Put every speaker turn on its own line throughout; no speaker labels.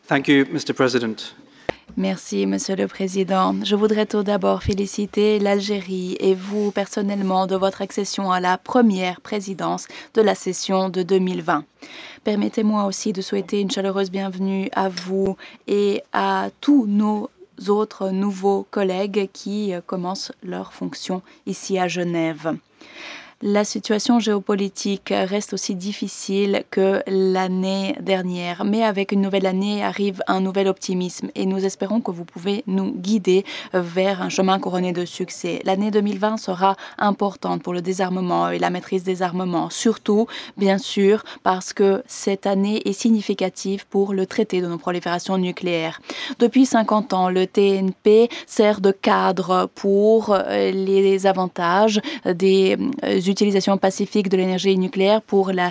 Thank you, Mr. President.
Merci, Monsieur le Président. Je voudrais tout d'abord féliciter l'Algérie et vous personnellement de votre accession à la première présidence de la session de 2020. Permettez-moi aussi de souhaiter une chaleureuse bienvenue à vous et à tous nos autres nouveaux collègues qui commencent leur fonction ici à Genève. La situation géopolitique reste aussi difficile que l'année dernière, mais avec une nouvelle année arrive un nouvel optimisme et nous espérons que vous pouvez nous guider vers un chemin couronné de succès. L'année 2020 sera importante pour le désarmement et la maîtrise des armements, surtout, bien sûr, parce que cette année est significative pour le traité de non-prolifération nucléaire. Depuis 50 ans, le TNP sert de cadre pour les avantages des utilisations pacifiques de l'énergie nucléaire pour la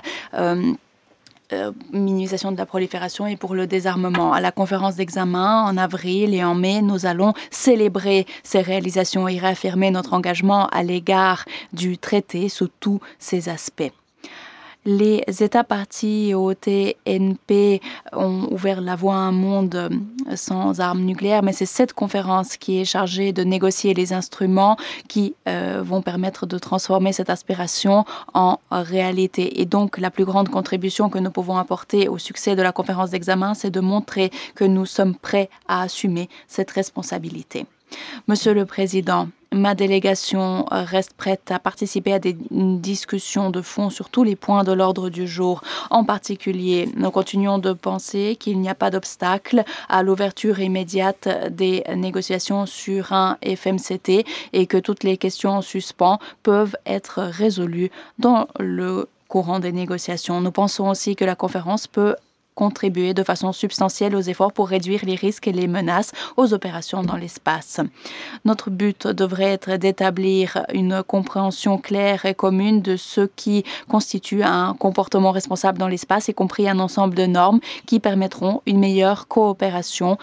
minimisation de la prolifération et pour le désarmement. À la conférence d'examen en avril et en mai, nous allons célébrer ces réalisations et réaffirmer notre engagement à l'égard du traité sous tous ses aspects. Les États partis au TNP ont ouvert la voie à un monde sans armes nucléaires, mais c'est cette conférence qui est chargée de négocier les instruments qui vont permettre de transformer cette aspiration en réalité. Et donc, la plus grande contribution que nous pouvons apporter au succès de la conférence d'examen, c'est de montrer que nous sommes prêts à assumer cette responsabilité. Monsieur le Président, ma délégation reste prête à participer à des discussions de fond sur tous les points de l'ordre du jour. En particulier, nous continuons de penser qu'il n'y a pas d'obstacle à l'ouverture immédiate des négociations sur un FMCT et que toutes les questions en suspens peuvent être résolues dans le courant des négociations. Nous pensons aussi que la conférence peut contribuer de façon substantielle aux efforts pour réduire les risques et les menaces aux opérations dans l'espace. Notre but devrait être d'établir une compréhension claire et commune de ce qui constitue un comportement responsable dans l'espace, y compris un ensemble de normes qui permettront une meilleure coopération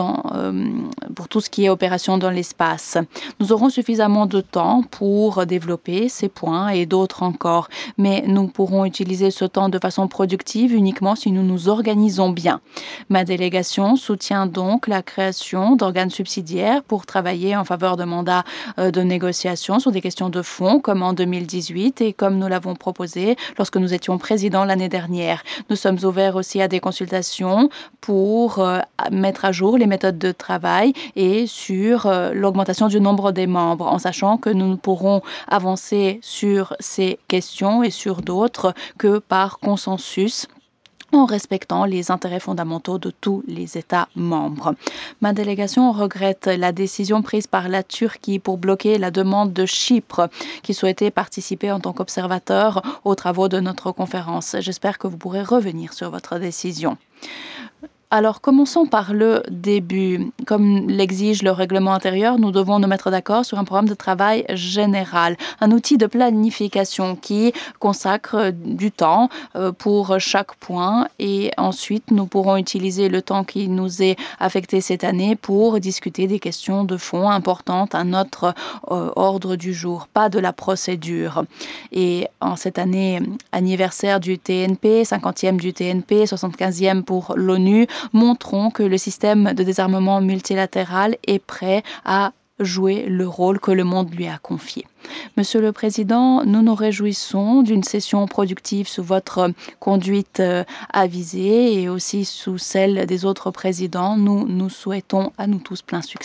pour tout ce qui est opération dans l'espace. Nous aurons suffisamment de temps pour développer ces points et d'autres encore, mais nous pourrons utiliser ce temps de façon productive uniquement si nous nous organisons bien. Ma délégation soutient donc la création d'organes subsidiaires pour travailler en faveur de mandats de négociation sur des questions de fond, comme en 2018 et comme nous l'avons proposé lorsque nous étions présidents l'année dernière. Nous sommes ouverts aussi à des consultations pour mettre à jour les méthodes de travail et sur l'augmentation du nombre des membres, en sachant que nous ne pourrons avancer sur ces questions et sur d'autres que par consensus, en respectant les intérêts fondamentaux de tous les États membres. Ma délégation regrette la décision prise par la Turquie pour bloquer la demande de Chypre, qui souhaitait participer en tant qu'observateur aux travaux de notre conférence. J'espère que vous pourrez revenir sur votre décision. Alors, commençons par le début. Comme l'exige le règlement intérieur, nous devons nous mettre d'accord sur un programme de travail général, un outil de planification qui consacre du temps pour chaque point et ensuite nous pourrons utiliser le temps qui nous est affecté cette année pour discuter des questions de fond importantes à notre ordre du jour, pas de la procédure. Et en cette année anniversaire du TNP, 50e du TNP, 75e pour l'ONU, montrons que le système de désarmement multilatéral est prêt à jouer le rôle que le monde lui a confié. Monsieur le Président, nous nous réjouissons d'une session productive sous votre conduite avisée et aussi sous celle des autres présidents. Nous souhaitons à nous tous plein succès.